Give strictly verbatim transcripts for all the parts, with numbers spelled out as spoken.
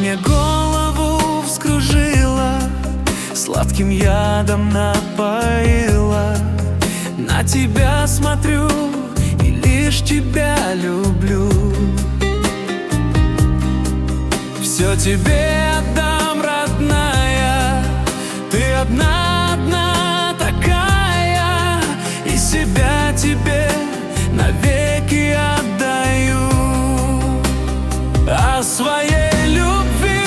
мне голову вскружила, сладким ядом напоила. На тебя смотрю и лишь тебя люблю. Все тебе отдам, родная, ты одна, одна такая, и себя тебе навеки отдаю. О своей любви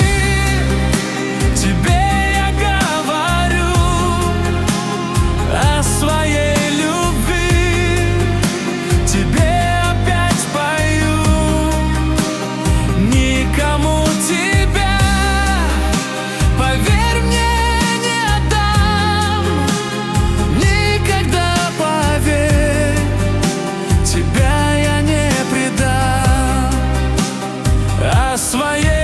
тебе я говорю, о своей любви тебе опять пою. Никому тебя, поверь мне, не отдам, никогда, поверь, тебя я не предам. О своей